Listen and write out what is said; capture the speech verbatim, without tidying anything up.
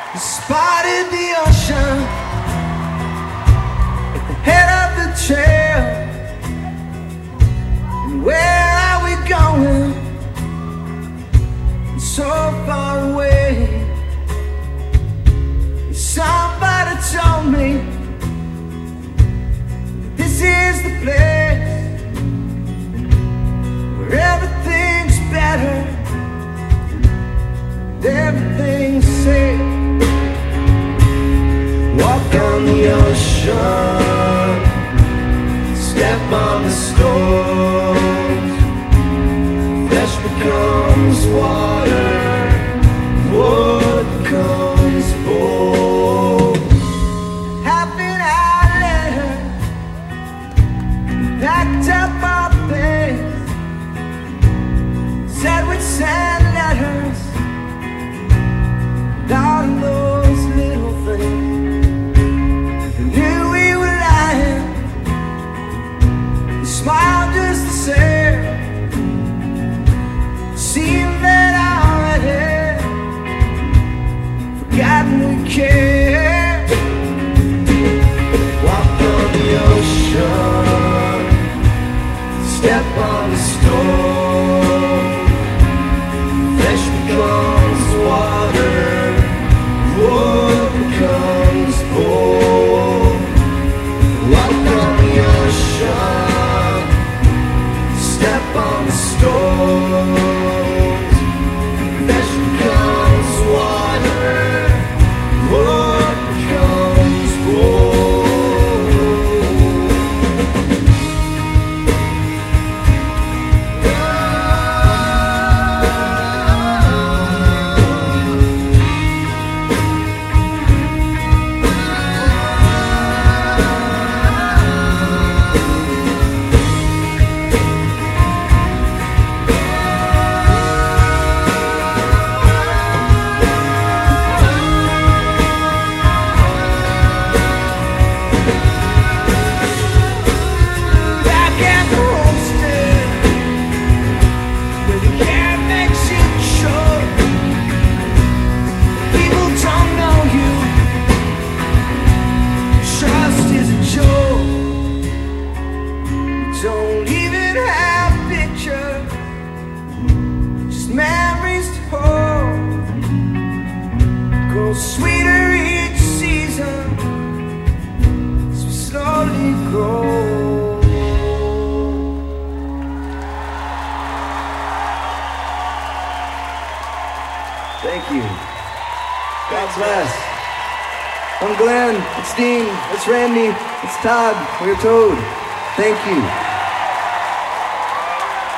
We spotted the ocean at the head of the trail. And where are we going? So far away. Somebody told me that this is the place where everything's better, and everything's safe. Walk on the ocean, step on the stones. Flesh becomes water, wood becomes bone. Half an hour later, packed up our things, said we'd send letters, and all of those little things. Smile just the same. Seemed that I already forgotten we cared. Walk on the ocean, step on the stone. Flesh becomes water, wood becomes bone. Walk on the ocean, step on the stones. Flesh becomes water, wood becomes don't even have pictures, just memories to hold. Grows sweeter each season as we slowly grow. Thank you. God bless. I'm Glenn. It's Dean. It's Randy. It's Todd. We're Toad. Thank you.